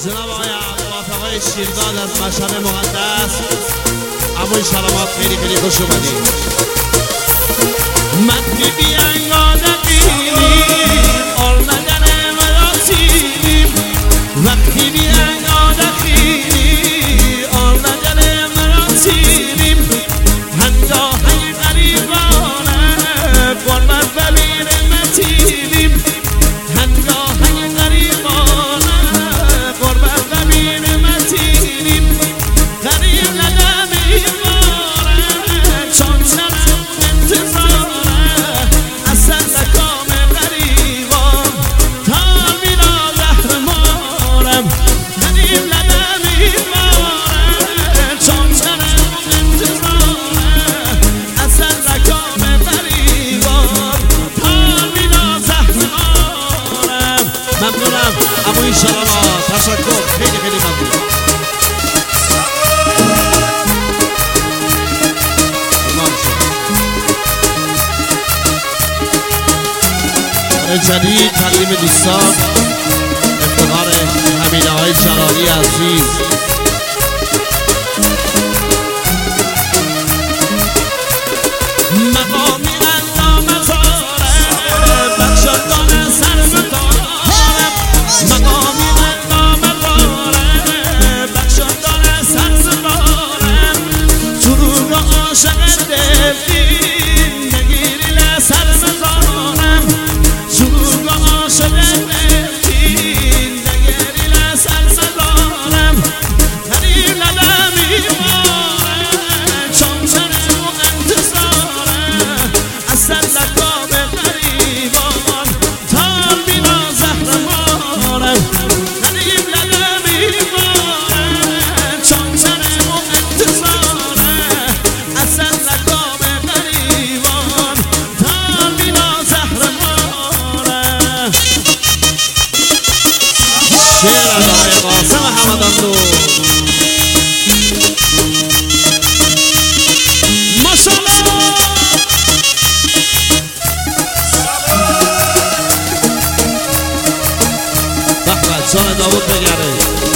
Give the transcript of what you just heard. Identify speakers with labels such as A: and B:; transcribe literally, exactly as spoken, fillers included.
A: جناب آقای عبداللطیف آقای شیرداد از مشهد مقدس، عموی سلامات، خیلی خیلی خوش اومدید. مدنی بیانگا دقیقی آرمدن مراسیم، وقتی بیانگا دقیقی آرمدن مراسیم، هنگاهی غریبانه قربت ببین متیبیم، هنگاهی غریبانه قربت ببین متیبیم، غریب ندمی باره چون سرم انتظاره اصل لکام غریبان تا میرا زهر مارم، غریب ندمی باره چون سرم انتظاره اصل لکام غریبان تا میرا زهر مارم. ممنونم عموی سلامات، تشکر، خیلی خیلی ممنون. جدید تقدیم دوستان افتخار حمیده های جلالی عزیز، مقامی الله مزاره بخشدان سرزدارم، مقامی الله مزاره بخشدان سرزدارم، چروگ عاشق دلین نگیری لسر مزارم، چروگ عاشق دلین نگیری لسر مزارم، غریب ندمی باره چون سرم انتظاره اصل لکام غریبان تا بینا زهر مارم، غریب ندمی باره چون سرم انتظاره اصل لکام غریبان تا بینا زهر مارم. شعر از آقای قاسم حمدانلو. ماشاءالله به به جان داوود بگره.